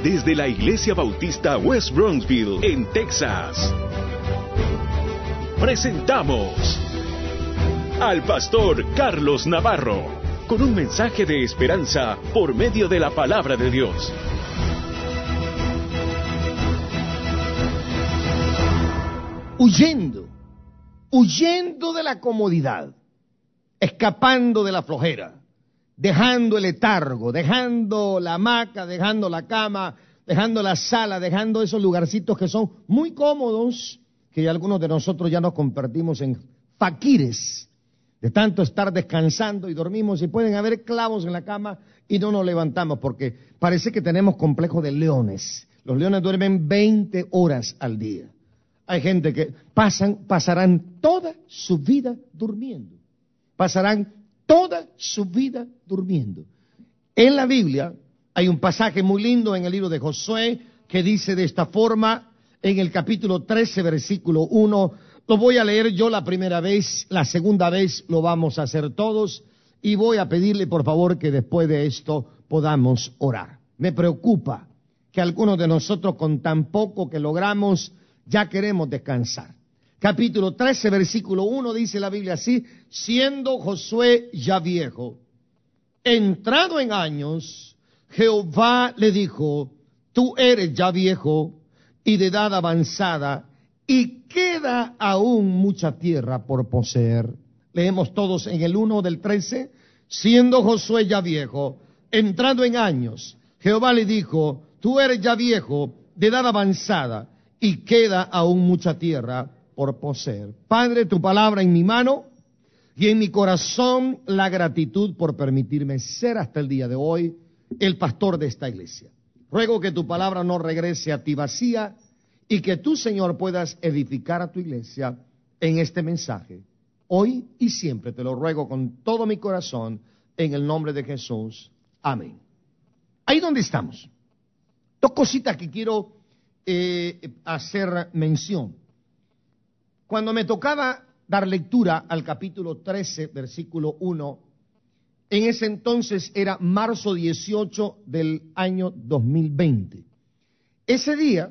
desde la Iglesia Bautista West Bronxville, en Texas. Presentamos al pastor Carlos Navarro, con un mensaje de esperanza por medio de la palabra de Dios. Huyendo de la comodidad, escapando de la flojera, dejando el letargo, dejando la hamaca, dejando la cama, dejando la sala, dejando esos lugarcitos que son muy cómodos, que algunos de nosotros ya nos convertimos en faquires, de tanto estar descansando y dormimos, y pueden haber clavos en la cama y no nos levantamos, porque parece que tenemos complejo de leones. Los leones duermen 20 horas al día. Hay gente que pasarán toda su vida durmiendo. Pasarán toda su vida durmiendo. En la Biblia hay un pasaje muy lindo en el libro de Josué que dice de esta forma, en el capítulo 13, versículo 1, lo voy a leer yo la primera vez, la segunda vez lo vamos a hacer todos, y voy a pedirle por favor que después de esto podamos orar. Me preocupa que algunos de nosotros con tan poco que logramos ya queremos descansar. Capítulo 13, versículo 1 dice la Biblia así: siendo Josué ya viejo, entrado en años, Jehová le dijo, tú eres ya viejo y de edad avanzada, y queda aún mucha tierra por poseer. Leemos todos en el 1 del 13, siendo Josué ya viejo, entrado en años, Jehová le dijo, tú eres ya viejo, de edad avanzada, y queda aún mucha tierra por poseer. Padre, tu palabra en mi mano y en mi corazón la gratitud por permitirme ser hasta el día de hoy el pastor de esta iglesia. Ruego que tu palabra no regrese a ti vacía y que tú, Señor, puedas edificar a tu iglesia en este mensaje. Hoy y siempre te lo ruego con todo mi corazón en el nombre de Jesús. Amén. Ahí donde estamos. Dos cositas que quiero hacer mención. Cuando me tocaba dar lectura al capítulo 13, versículo 1, en ese entonces era marzo 18 del año 2020. Ese día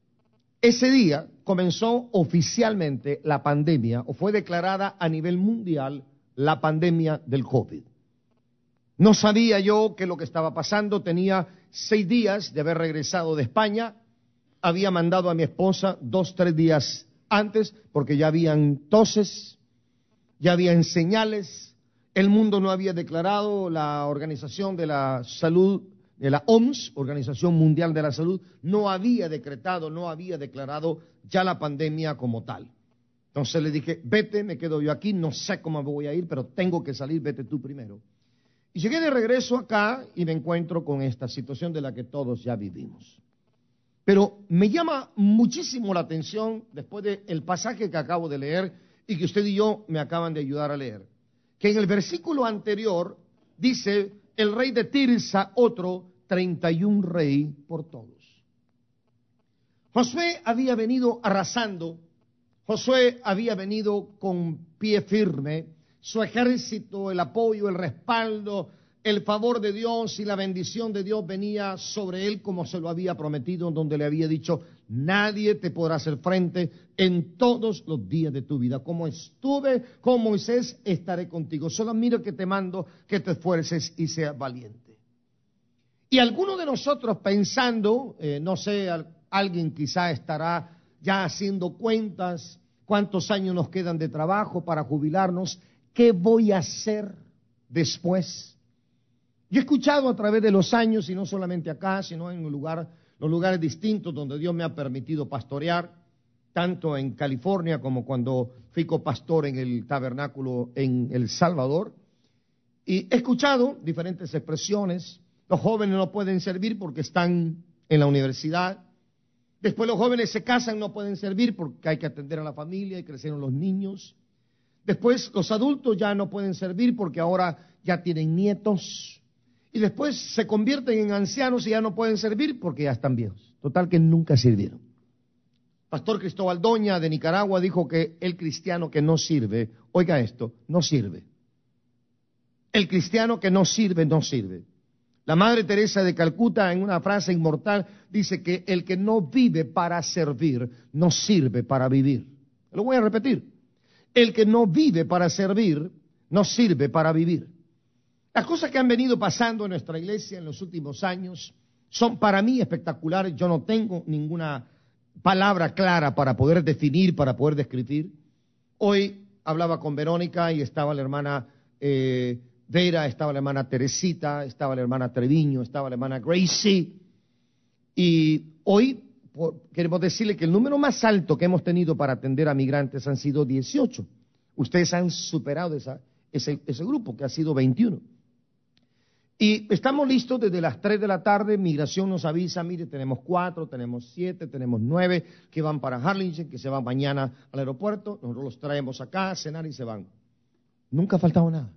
comenzó oficialmente la pandemia, o fue declarada a nivel mundial la pandemia del COVID. No sabía yo qué es lo que estaba pasando, tenía 6 días de haber regresado de España. Había mandado a mi esposa 2-3 días antes, porque ya habían toses, ya habían señales. El mundo no había declarado, la Organización de la Salud, de la OMS, Organización Mundial de la Salud, no había declarado ya la pandemia como tal. Entonces le dije, vete, me quedo yo aquí, no sé cómo me voy a ir, pero tengo que salir, vete tú primero. Y llegué de regreso acá y me encuentro con esta situación de la que todos ya vivimos. Pero me llama muchísimo la atención, después del pasaje que acabo de leer y que usted y yo me acaban de ayudar a leer, que en el versículo anterior dice, el rey de Tirsa, otro 31 rey por todos. Josué había venido arrasando, Josué había venido con pie firme, su ejército, el apoyo, el respaldo, el favor de Dios y la bendición de Dios venía sobre él como se lo había prometido, donde le había dicho, nadie te podrá hacer frente en todos los días de tu vida. Como estuve con Moisés, estaré contigo. Solo miro que te mando que te esfuerces y seas valiente. Y alguno de nosotros pensando, no sé, alguien quizá estará ya haciendo cuentas, cuántos años nos quedan de trabajo para jubilarnos, ¿qué voy a hacer después? Yo he escuchado a través de los años, y no solamente acá, sino en los lugares distintos donde Dios me ha permitido pastorear, tanto en California como cuando fui copastor en el tabernáculo en El Salvador. Y he escuchado diferentes expresiones. Los jóvenes no pueden servir porque están en la universidad. Después los jóvenes se casan, no pueden servir porque hay que atender a la familia y crecieron los niños. Después los adultos ya no pueden servir porque ahora ya tienen nietos. Y después se convierten en ancianos y ya no pueden servir porque ya están viejos. Total que nunca sirvieron. Pastor Cristóbal Doña de Nicaragua dijo que el cristiano que no sirve, oiga esto, no sirve. El cristiano que no sirve, no sirve. La Madre Teresa de Calcuta, en una frase inmortal, dice que el que no vive para servir, no sirve para vivir. Lo voy a repetir. El que no vive para servir, no sirve para vivir. Las cosas que han venido pasando en nuestra iglesia en los últimos años son para mí espectaculares. Yo no tengo ninguna palabra clara para poder definir, para poder describir. Hoy hablaba con Verónica y estaba la hermana Vera, estaba la hermana Teresita, estaba la hermana Treviño, estaba la hermana Gracie. Y hoy queremos decirle que el número más alto que hemos tenido para atender a migrantes han sido 18. Ustedes han superado ese grupo, que ha sido 21. Y estamos listos desde las 3 de la tarde. Migración nos avisa, mire, tenemos 4, tenemos 7, tenemos 9 que van para Harlingen, que se van mañana al aeropuerto. Nosotros los traemos acá a cenar y se van. Nunca ha faltado nada.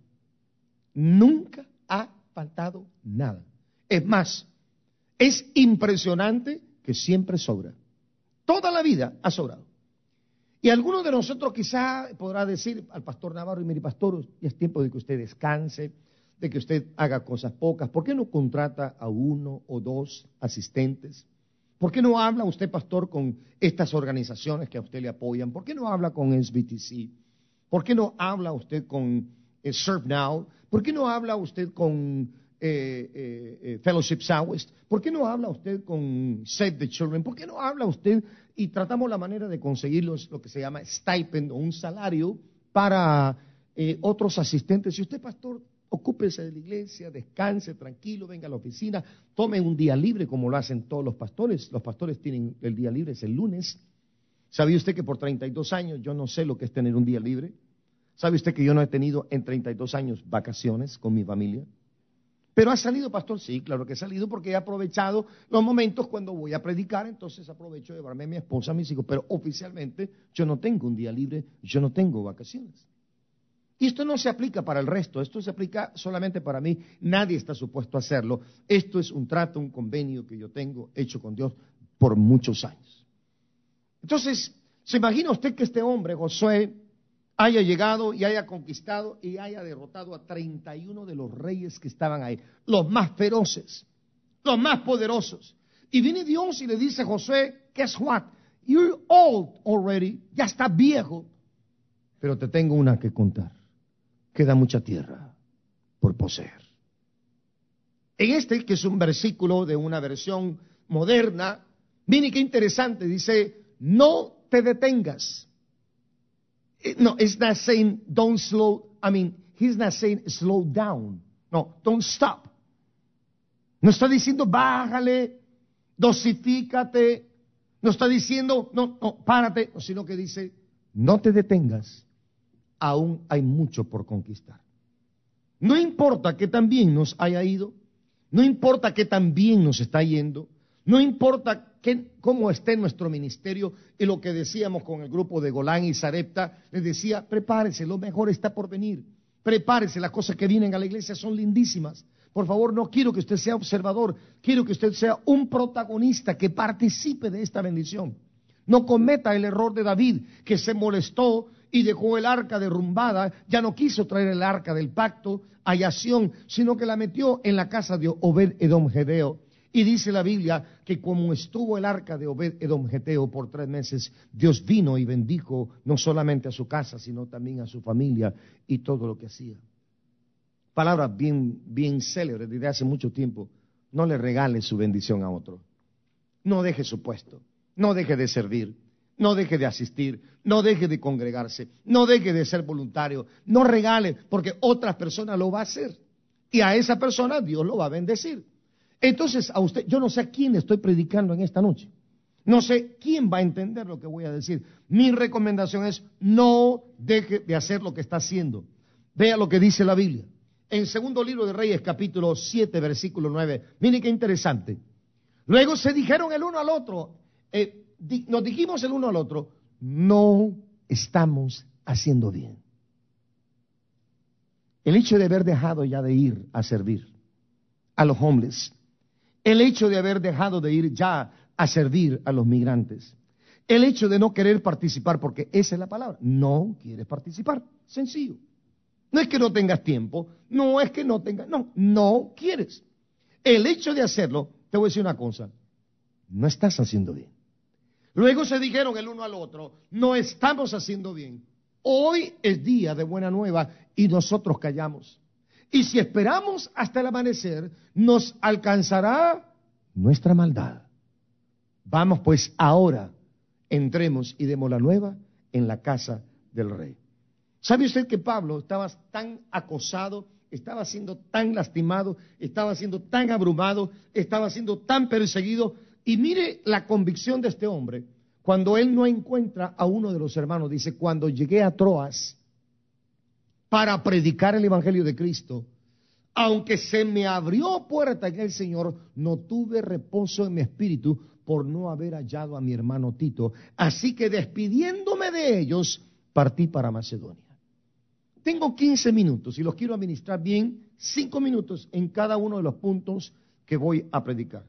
Nunca ha faltado nada. Es más, es impresionante que siempre sobra. Toda la vida ha sobrado. Y algunos de nosotros quizá podrá decir al pastor Navarro, y mire, pastor, ya es tiempo de que usted descanse, de que usted haga cosas pocas. ¿Por qué no contrata a 1 o 2 asistentes? ¿Por qué no habla usted, pastor, con estas organizaciones que a usted le apoyan? ¿Por qué no habla con SBTC? ¿Por qué no habla usted con Serve Now? ¿Por qué no habla usted con Fellowship Southwest? ¿Por qué no habla usted con Save the Children? ¿Por qué no habla usted y tratamos la manera de conseguir lo que se llama stipend o un salario para otros asistentes? Si usted, pastor, ocúpese de la iglesia, descanse, tranquilo, venga a la oficina, tome un día libre como lo hacen todos los pastores. Los pastores tienen el día libre, es el lunes. ¿Sabía usted que por 32 años yo no sé lo que es tener un día libre? ¿Sabe usted que yo no he tenido en 32 años vacaciones con mi familia? ¿Pero ha salido, pastor? Sí, claro que he salido porque he aprovechado los momentos cuando voy a predicar, entonces aprovecho de llevarme a mi esposa, a mis hijos, pero oficialmente yo no tengo un día libre, yo no tengo vacaciones. Y esto no se aplica para el resto, esto se aplica solamente para mí, nadie está supuesto a hacerlo. Esto es un trato, un convenio que yo tengo hecho con Dios por muchos años. Entonces, ¿se imagina usted que este hombre, Josué, haya llegado y haya conquistado y haya derrotado a 31 de los reyes que estaban ahí, los más feroces, los más poderosos? Y viene Dios y le dice a Josué, guess what? You're old already, ya está viejo, pero te tengo una que contar. Queda mucha tierra por poseer. En este, que es un versículo de una versión moderna, miren qué interesante, dice, no te detengas. No, it's not saying don't slow, he's not saying slow down. No, don't stop. No está diciendo bájale, dosifícate. No está diciendo, no, párate, sino que dice, no te detengas. Aún hay mucho por conquistar. No importa que tan bien nos haya ido, no importa que tan bien nos está yendo, no importa cómo esté nuestro ministerio, y lo que decíamos con el grupo de Golán y Sarepta, les decía, prepárese, lo mejor está por venir, prepárese, las cosas que vienen a la iglesia son lindísimas. Por favor, no quiero que usted sea observador, quiero que usted sea un protagonista, que participe de esta bendición. No cometa el error de David, que se molestó y dejó el arca derrumbada, ya no quiso traer el arca del pacto a Yación, sino que la metió en la casa de Obed-Edom Gedeo. Y dice la Biblia que como estuvo el arca de Obed-Edom Gedeo por 3 meses, Dios vino y bendijo no solamente a su casa, sino también a su familia y todo lo que hacía. Palabras bien célebres desde hace mucho tiempo. No le regale su bendición a otro. No deje su puesto. No deje de servir. No deje de asistir, no deje de congregarse, no deje de ser voluntario, no regale, porque otras personas lo va a hacer. Y a esa persona Dios lo va a bendecir. Entonces, a usted, yo no sé a quién estoy predicando en esta noche. No sé quién va a entender lo que voy a decir. Mi recomendación es, no deje de hacer lo que está haciendo. Vea lo que dice la Biblia. En segundo libro de Reyes, capítulo 7, versículo 9. Miren qué interesante. Luego se dijeron el uno al otro, nos dijimos el uno al otro, no estamos haciendo bien. El hecho de haber dejado ya de ir a servir a los homeless, el hecho de haber dejado de ir ya a servir a los migrantes, el hecho de no querer participar, porque esa es la palabra, no quieres participar, sencillo. No es que no tengas tiempo, no es que no tengas, no quieres. el hecho de hacerlo, te voy a decir una cosa, no estás haciendo bien. Luego se dijeron el uno al otro, no estamos haciendo bien. Hoy es día de buena nueva y nosotros callamos. Y si esperamos hasta el amanecer, nos alcanzará nuestra maldad. Vamos pues ahora, entremos y demos la nueva en la casa del rey. ¿Sabe usted que Pablo estaba tan acosado, estaba siendo tan lastimado, estaba siendo tan abrumado, estaba siendo tan perseguido? Y mire la convicción de este hombre, cuando él no encuentra a uno de los hermanos, dice, cuando llegué a Troas para predicar el evangelio de Cristo, aunque se me abrió puerta en el Señor, no tuve reposo en mi espíritu por no haber hallado a mi hermano Tito. Así que despidiéndome de ellos, partí para Macedonia. Tengo 15 minutos y los quiero administrar bien, 5 minutos en cada uno de los puntos que voy a predicar.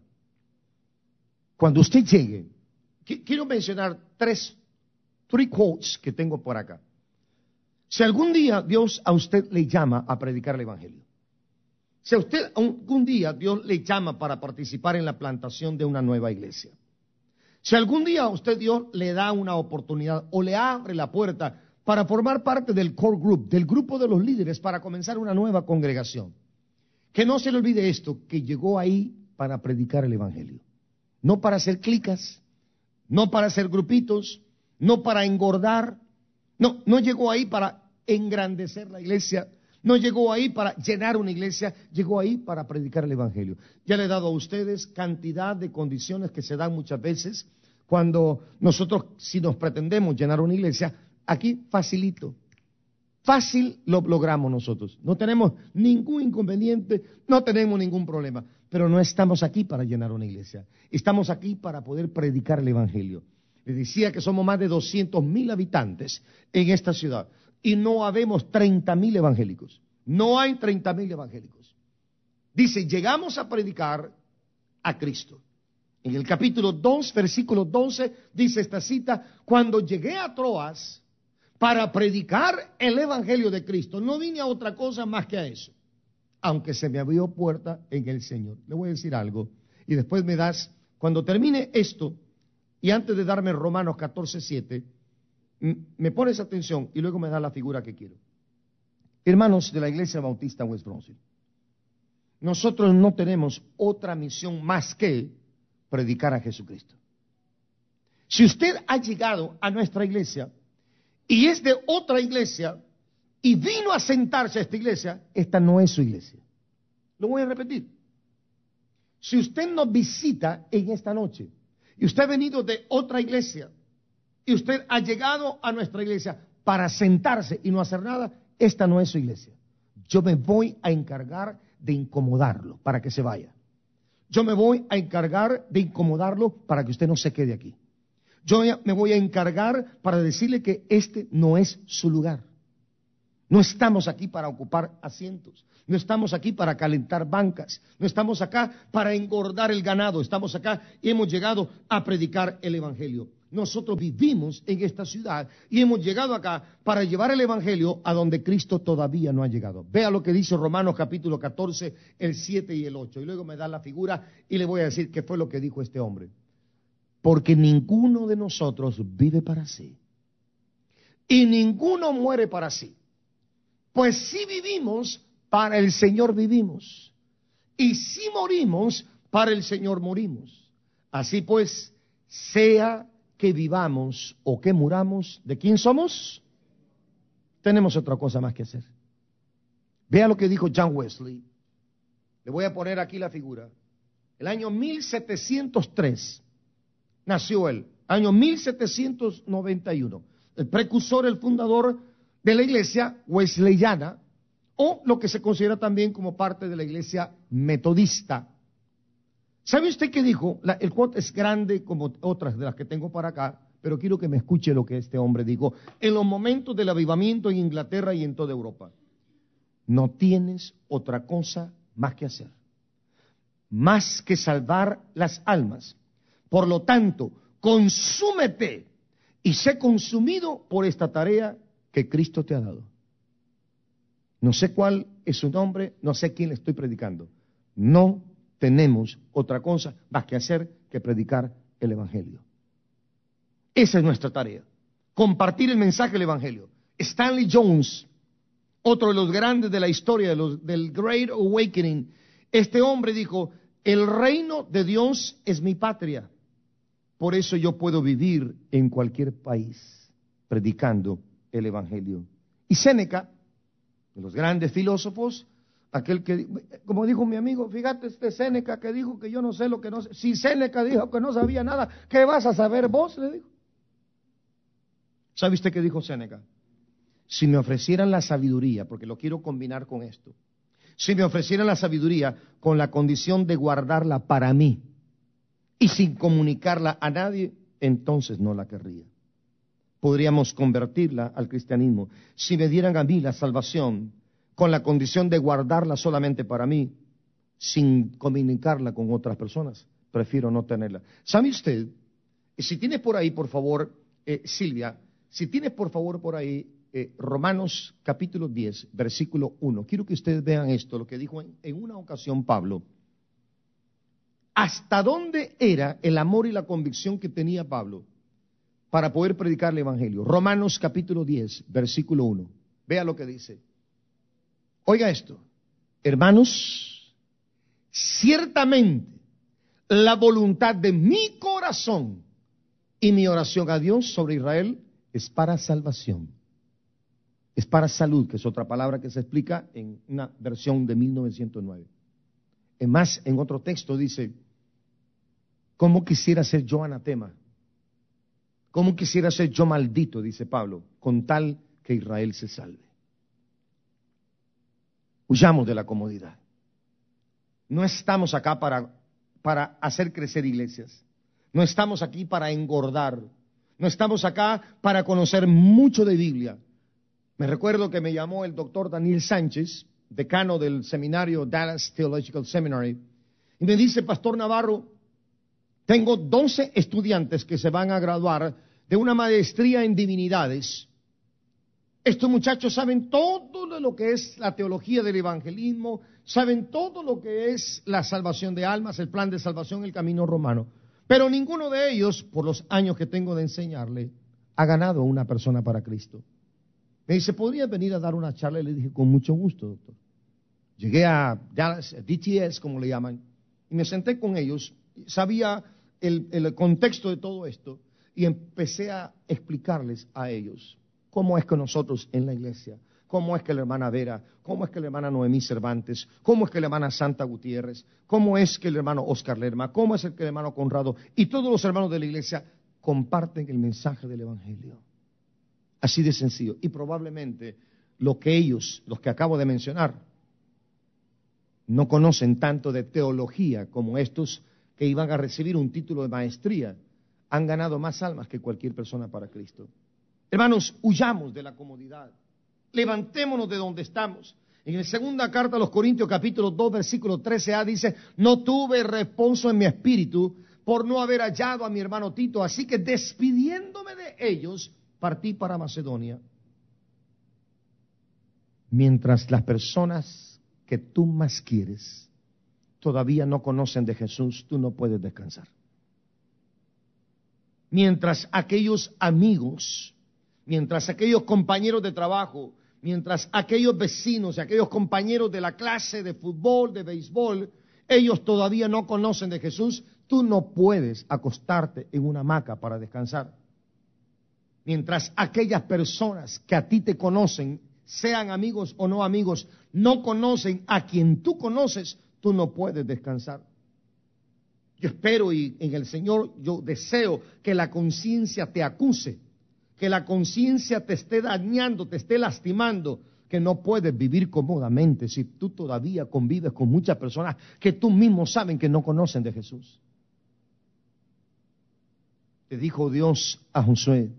Cuando usted llegue, quiero mencionar three quotes que tengo por acá. Si algún día Dios a usted le llama a predicar el evangelio, si a usted algún día Dios le llama para participar en la plantación de una nueva iglesia, si algún día a usted Dios le da una oportunidad o le abre la puerta para formar parte del core group, del grupo de los líderes para comenzar una nueva congregación, que no se le olvide esto, que llegó ahí para predicar el evangelio, no para hacer clicas, no para hacer grupitos, no para engordar, no llegó ahí para engrandecer la iglesia, no llegó ahí para llenar una iglesia, llegó ahí para predicar el evangelio. Ya le he dado a ustedes cantidad de condiciones que se dan muchas veces cuando nosotros, si nos pretendemos llenar una iglesia, aquí facilito, fácil lo logramos nosotros. No tenemos ningún inconveniente, no tenemos ningún problema, pero no estamos aquí para llenar una iglesia. Estamos aquí para poder predicar el evangelio. Les decía que somos más de 200,000 habitantes en esta ciudad. Y no habemos 30,000 evangélicos. No hay 30,000 evangélicos. Dice, llegamos a predicar a Cristo. En el capítulo 2, versículo 12, dice esta cita, cuando llegué a Troas para predicar el evangelio de Cristo, no vine a otra cosa más que a eso. Aunque se me abrió puerta en el Señor. Le voy a decir algo. Y después me das, cuando termine esto, y antes de darme Romanos 14:7, me pones atención y luego me da la figura que quiero. Hermanos de la Iglesia Bautista West Bronzeville, nosotros no tenemos otra misión más que predicar a Jesucristo. Si usted ha llegado a nuestra iglesia y es de otra iglesia y vino a sentarse a esta iglesia, esta no es su iglesia. Lo voy a repetir. Si usted nos visita en esta noche y usted ha venido de otra iglesia, y usted ha llegado a nuestra iglesia para sentarse y no hacer nada, esta no es su iglesia. Yo me voy a encargar de incomodarlo para que se vaya. Yo me voy a encargar de incomodarlo para que usted no se quede aquí. Yo me voy a encargar para decirle que este no es su lugar. No estamos aquí para ocupar asientos. No estamos aquí para calentar bancas. No estamos acá para engordar el ganado. Estamos acá y hemos llegado a predicar el evangelio. Nosotros vivimos en esta ciudad y hemos llegado acá para llevar el evangelio a donde Cristo todavía no ha llegado. Vea lo que dice Romanos capítulo 14, el 7 y el 8. Y luego me da la figura y le voy a decir qué fue lo que dijo este hombre. Porque ninguno de nosotros vive para sí y ninguno muere para sí. Pues si vivimos, para el Señor vivimos. Y si morimos, para el Señor morimos. Así pues, sea que vivamos o que muramos, ¿de quién somos? Tenemos otra cosa más que hacer. Vea lo que dijo John Wesley. Le voy a poner aquí la figura. El año 1703 nació él. Año 1791. El precursor, el fundador de la iglesia wesleyana, o lo que se considera también como parte de la iglesia metodista. ¿Sabe usted qué dijo? El quote es grande como otras de las que tengo para acá, pero quiero que me escuche lo que este hombre dijo en los momentos del avivamiento en Inglaterra y en toda Europa. No tienes otra cosa más que hacer, más que salvar las almas. Por lo tanto, consúmete y sé consumido por esta tarea que Cristo te ha dado. No sé cuál es su nombre, no sé quién le estoy predicando. No tenemos otra cosa más que hacer que predicar el Evangelio. Esa es nuestra tarea, compartir el mensaje del Evangelio. Stanley Jones, otro de los grandes de la historia del Great Awakening, este hombre dijo: el reino de Dios es mi patria, por eso yo puedo vivir en cualquier país predicando el Evangelio. Y Séneca, de los grandes filósofos, aquel que, como dijo mi amigo, fíjate, este Séneca que dijo que yo no sé lo que no sé. Si Séneca dijo que no sabía nada, ¿qué vas a saber vos?, le dijo. ¿Sabe usted qué dijo Séneca? Si me ofrecieran la sabiduría, porque lo quiero combinar con esto, si me ofrecieran la sabiduría con la condición de guardarla para mí y sin comunicarla a nadie, entonces no la querría. Podríamos convertirla al cristianismo. Si me dieran a mí la salvación con la condición de guardarla solamente para mí, sin comunicarla con otras personas, prefiero no tenerla. ¿Sabe usted? Si tienes por ahí, por favor, Silvia, si tienes por favor por ahí Romanos capítulo 10, versículo 1. Quiero que ustedes vean esto, lo que dijo en una ocasión Pablo. ¿Hasta dónde era el amor y la convicción que tenía Pablo para poder predicar el Evangelio? Romanos capítulo 10, versículo 1. Vea lo que dice. Oiga esto. Hermanos, ciertamente la voluntad de mi corazón y mi oración a Dios sobre Israel es para salvación. Es para salud, que es otra palabra que se explica en una versión de 1909. Es más, en otro texto dice: ¿cómo quisiera ser yo anatema? ¿Cómo quisiera ser yo maldito?, dice Pablo, con tal que Israel se salve. Huyamos de la comodidad. No estamos acá para hacer crecer iglesias. No estamos aquí para engordar. No estamos acá para conocer mucho de Biblia. Me recuerdo que me llamó el doctor Daniel Sánchez, decano del seminario Dallas Theological Seminary, y me dice: Pastor Navarro, tengo 12 estudiantes que se van a graduar de una maestría en divinidades. Estos muchachos saben todo de lo que es la teología del evangelismo, saben todo lo que es la salvación de almas, el plan de salvación, el camino romano. Pero ninguno de ellos, por los años que tengo de enseñarle, ha ganado una persona para Cristo. Me dice: ¿podría venir a dar una charla? Y le dije: con mucho gusto, doctor. Llegué a Dallas, DTS, como le llaman, y me senté con ellos. Sabía el contexto de todo esto y empecé a explicarles a ellos cómo es que nosotros en la iglesia, cómo es que la hermana Vera, cómo es que la hermana Noemí Cervantes, cómo es que la hermana Santa Gutiérrez, cómo es que el hermano Oscar Lerma, cómo es que el hermano Conrado y todos los hermanos de la iglesia comparten el mensaje del evangelio. Así de sencillo. Y probablemente lo que ellos, los que acabo de mencionar, no conocen tanto de teología como estos que iban a recibir un título de maestría, han ganado más almas que cualquier persona para Cristo. Hermanos, huyamos de la comodidad. Levantémonos de donde estamos. En la segunda carta a los Corintios, capítulo 2, versículo 13a, dice: no tuve reposo en mi espíritu por no haber hallado a mi hermano Tito, así que despidiéndome de ellos, partí para Macedonia. Mientras las personas que tú más quieres todavía no conocen de Jesús, tú no puedes descansar. Mientras aquellos amigos, mientras aquellos compañeros de trabajo, mientras aquellos vecinos y aquellos compañeros de la clase de fútbol, de béisbol, ellos todavía no conocen de Jesús, tú no puedes acostarte en una hamaca para descansar. Mientras aquellas personas que a ti te conocen, sean amigos o no amigos, no conocen a quien tú conoces, tú no puedes descansar. Yo espero y en el Señor yo deseo que la conciencia te acuse, que la conciencia te esté dañando, te esté lastimando, que no puedes vivir cómodamente si tú todavía convives con muchas personas que tú mismo saben que no conocen de Jesús. Te dijo Dios a Josué: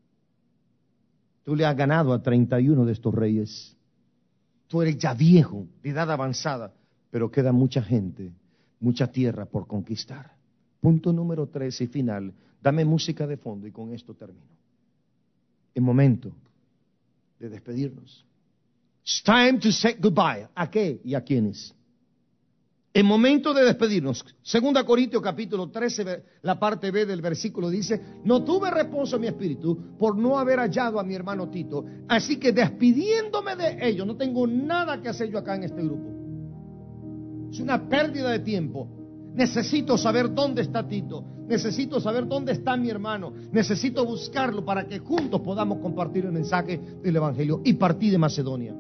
tú le has ganado a 31 de estos reyes. Tú eres ya viejo, de edad avanzada, pero queda mucha gente, mucha tierra por conquistar. Punto número 3 y final. Dame música de fondo y con esto termino. Es momento de despedirnos. It's time to say goodbye. ¿A qué y a quiénes? En momento de despedirnos, 2 Corintios capítulo 13, la parte B del versículo dice: no tuve reposo en mi espíritu por no haber hallado a mi hermano Tito. Así que despidiéndome de ellos, no tengo nada que hacer yo acá en este grupo. Es una pérdida de tiempo. Necesito saber dónde está Tito. Necesito saber dónde está mi hermano. Necesito buscarlo para que juntos podamos compartir el mensaje del Evangelio. Y partí de Macedonia.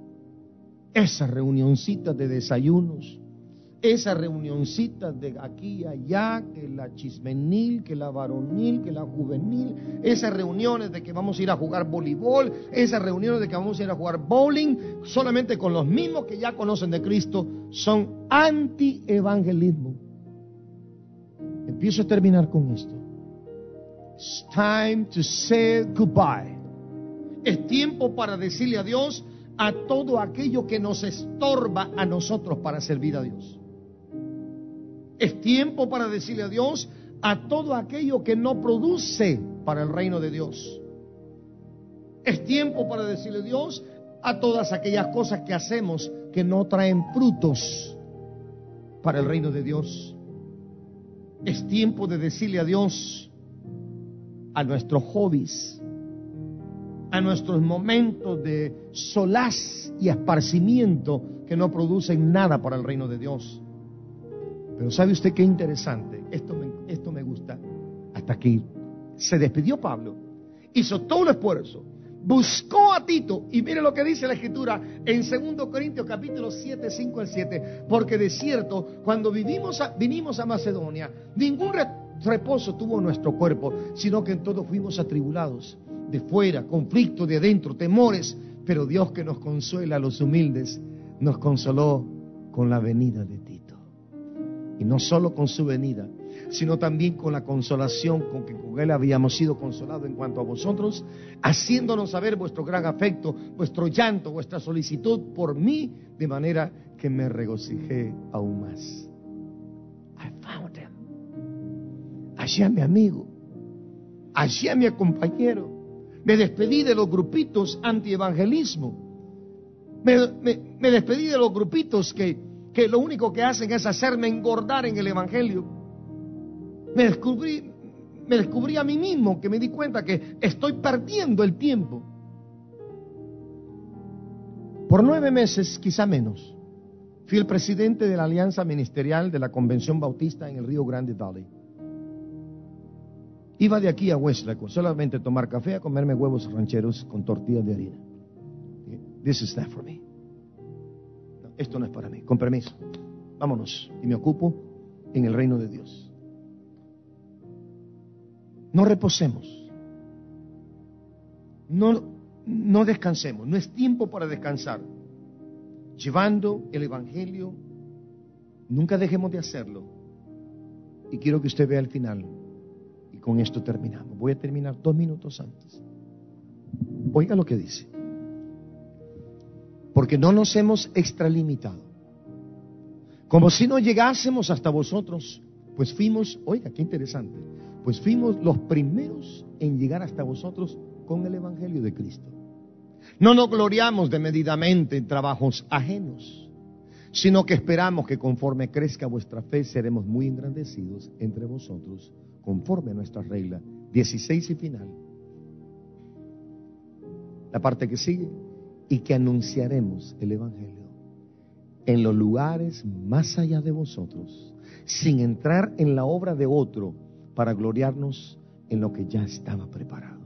Esa reunioncita de desayunos, esa reunioncita de aquí y allá, que la chismenil, que la varonil, que la juvenil, esas reuniones de que vamos a ir a jugar voleibol, esas reuniones de que vamos a ir a jugar bowling, solamente con los mismos que ya conocen de Cristo, son anti-evangelismo. Empiezo a terminar con esto. It's time to say goodbye. Es tiempo para decirle adiós a todo aquello que nos estorba a nosotros para servir a Dios. Es tiempo para decirle adiós a todo aquello que no produce para el reino de Dios. Es tiempo para decirle adiós a todas aquellas cosas que hacemos que no traen frutos para el reino de Dios. Es tiempo de decirle adiós a nuestros hobbies, a nuestros momentos de solaz y esparcimiento que no producen nada para el reino de Dios. Pero ¿sabe usted qué interesante? Esto me gusta. Hasta que se despidió Pablo, hizo todo el esfuerzo, buscó a Tito, y mire lo que dice la Escritura en 2 Corintios capítulo 7, 5 al 7, porque de cierto, cuando vinimos a Macedonia, ningún reposo tuvo nuestro cuerpo, sino que en todo fuimos atribulados, de fuera, conflicto de adentro, temores, pero Dios, que nos consuela a los humildes, nos consoló con la venida de Tito. Y no solo con su venida, sino también con la consolación con que con él habíamos sido consolados en cuanto a vosotros, haciéndonos saber vuestro gran afecto, vuestro llanto, vuestra solicitud por mí, de manera que me regocijé aún más. I found him. Hallé a mi amigo, hallé a mi compañero. Me despedí de los grupitos antievangelismo. Me despedí de los grupitos que lo único que hacen es hacerme engordar en el Evangelio. Me descubrí a mí mismo, que me di cuenta que estoy perdiendo el tiempo. Por 9 meses, quizá menos, fui el presidente de la alianza ministerial de la Convención Bautista en el Río Grande Valley. Iba de aquí a Westlake solamente a tomar café, a comerme huevos rancheros con tortillas de harina. This is not for me. No, esto no es para mí. Con permiso, vámonos. Y me ocupo en el reino de Dios. No reposemos. No descansemos. No es tiempo para descansar. Llevando el Evangelio, nunca dejemos de hacerlo. Y quiero que usted vea el final. Y con esto terminamos. Voy a terminar 2 minutos antes. Oiga lo que dice. Porque no nos hemos extralimitado. Como si no llegásemos hasta vosotros, pues fuimos, oiga, qué interesante, pues fuimos los primeros en llegar hasta vosotros con el Evangelio de Cristo. No nos gloriamos desmedidamente en trabajos ajenos, sino que esperamos que conforme crezca vuestra fe, seremos muy engrandecidos entre vosotros, conforme a nuestra regla. 16 y final. La parte que sigue. Y que anunciaremos el Evangelio en los lugares más allá de vosotros, sin entrar en la obra de otro, para gloriarnos en lo que ya estaba preparado.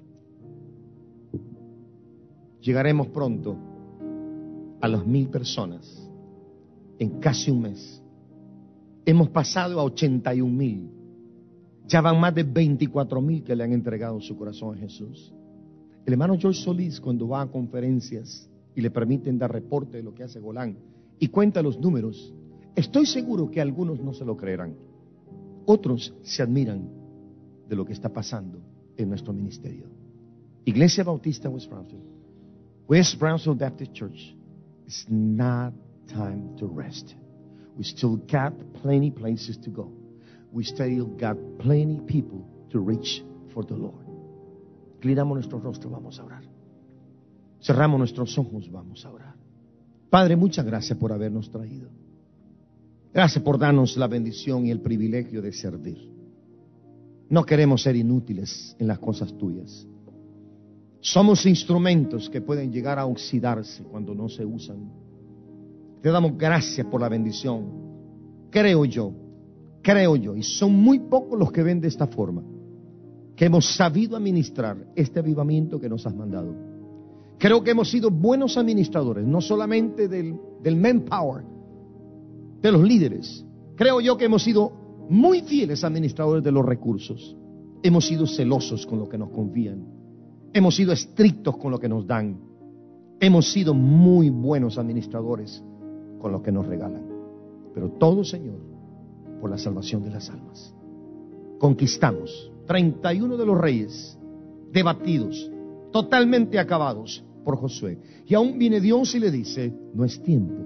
Llegaremos pronto a las 1,000 personas en casi un mes. Hemos pasado a 81,000. Ya van más de 24,000 que le han entregado su corazón a Jesús. El hermano George Solís, cuando va a conferencias y le permiten dar reporte de lo que hace Golán y cuenta los números, estoy seguro que algunos no se lo creerán. Otros se admiran de lo que está pasando en nuestro ministerio. Iglesia Bautista West Brownsville Baptist Church, it's not time to rest. We still got plenty places to go. We still got plenty people to reach for the Lord. Inclinamos nuestro rostro, vamos a orar. Cerramos nuestros ojos, vamos a orar. Padre, muchas gracias por habernos traído. Gracias por darnos la bendición y el privilegio de servir. No queremos ser inútiles en las cosas tuyas. Somos instrumentos que pueden llegar a oxidarse cuando no se usan. Te damos gracias por la bendición. Creo yo, y son muy pocos los que ven de esta forma, que hemos sabido administrar este avivamiento que nos has mandado. Creo que hemos sido buenos administradores, no solamente del manpower, de los líderes. Creo yo que hemos sido muy fieles administradores de los recursos. Hemos sido celosos con lo que nos confían. Hemos sido estrictos con lo que nos dan. Hemos sido muy buenos administradores con lo que nos regalan. Pero todo, Señor, por la salvación de las almas. Conquistamos 31 de los reyes debatidos, totalmente acabados por Josué. Y aún viene Dios y le dice: no es tiempo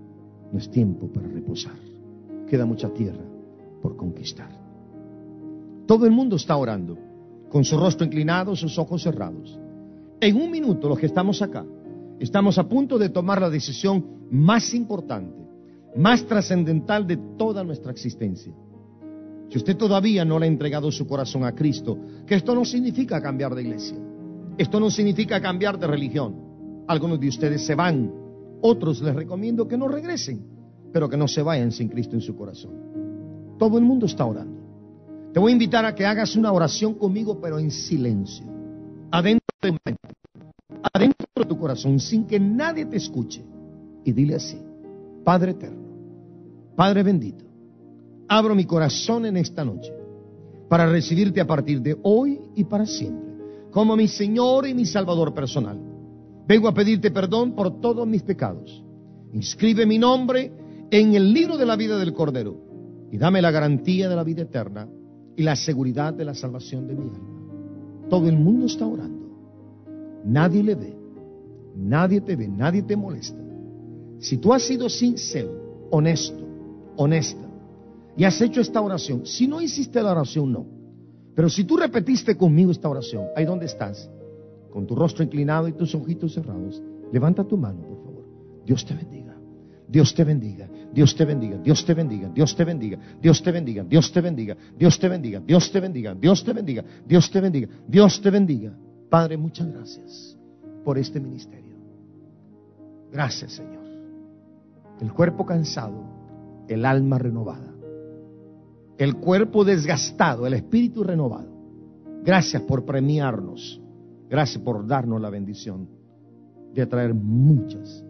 para reposar. Queda mucha tierra por conquistar. Todo el mundo está orando, con su rostro inclinado, sus ojos cerrados. En un minuto, los que estamos acá, estamos a punto de tomar la decisión más importante, más trascendental de toda nuestra existencia. Si usted todavía no le ha entregado su corazón a Cristo, que esto no significa cambiar de iglesia, esto no significa cambiar de religión. Algunos de ustedes se van, otros les recomiendo que no regresen, pero que no se vayan sin Cristo en su corazón. Todo el mundo está orando. Te voy a invitar a que hagas una oración conmigo, pero en silencio, adentro de tu mente, adentro de tu corazón, sin que nadie te escuche. Y dile así: Padre eterno, Padre bendito, abro mi corazón en esta noche para recibirte a partir de hoy y para siempre, como mi Señor y mi Salvador personal. Vengo a pedirte perdón por todos mis pecados. Inscribe mi nombre en el libro de la vida del Cordero y dame la garantía de la vida eterna y la seguridad de la salvación de mi alma. Todo el mundo está orando. Nadie le ve, nadie te ve, nadie te molesta. Si tú has sido sincero, honesto, honesta, y has hecho esta oración, si no hiciste la oración, no. Pero si tú repetiste conmigo esta oración, ahí donde estás, con tu rostro inclinado y tus ojitos cerrados, levanta tu mano, por favor. Dios te bendiga. Dios te bendiga. Dios te bendiga. Dios te bendiga. Dios te bendiga. Dios te bendiga. Dios te bendiga. Dios te bendiga. Dios te bendiga. Dios te bendiga. Dios te bendiga. Dios te bendiga. Padre, muchas gracias por este ministerio. Gracias, Señor. El cuerpo cansado, el alma renovada. El cuerpo desgastado, el espíritu renovado. Gracias por premiarnos. Gracias por darnos la bendición de atraer muchas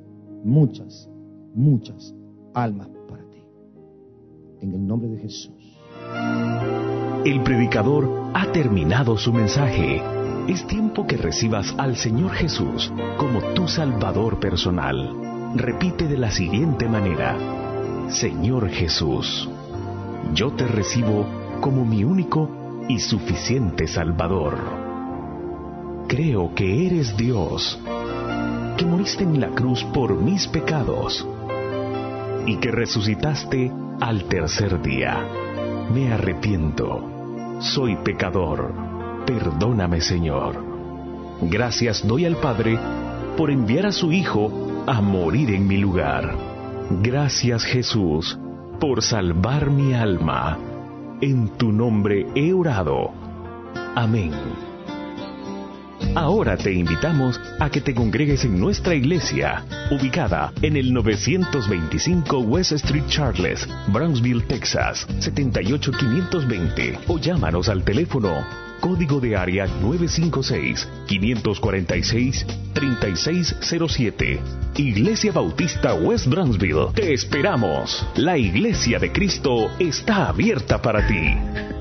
almas para ti. En el nombre de Jesús. El predicador ha terminado su mensaje. Es tiempo que recibas al Señor Jesús como tu Salvador personal. Repite de la siguiente manera: Señor Jesús, yo te recibo como mi único y suficiente Salvador. Creo que eres Dios, que moriste en la cruz por mis pecados y que resucitaste al tercer día. Me arrepiento, soy pecador, perdóname, Señor. Gracias doy al Padre por enviar a su Hijo a morir en mi lugar. Gracias, Jesús, por salvar mi alma. En tu nombre he orado. Amén. Ahora te invitamos a que te congregues en nuestra iglesia, ubicada en el 925 West Street Charles, Brownsville, Texas, 78520, o llámanos al teléfono código de área 956-546-3607. Iglesia Bautista West Brownsville. Te esperamos. La Iglesia de Cristo está abierta para ti.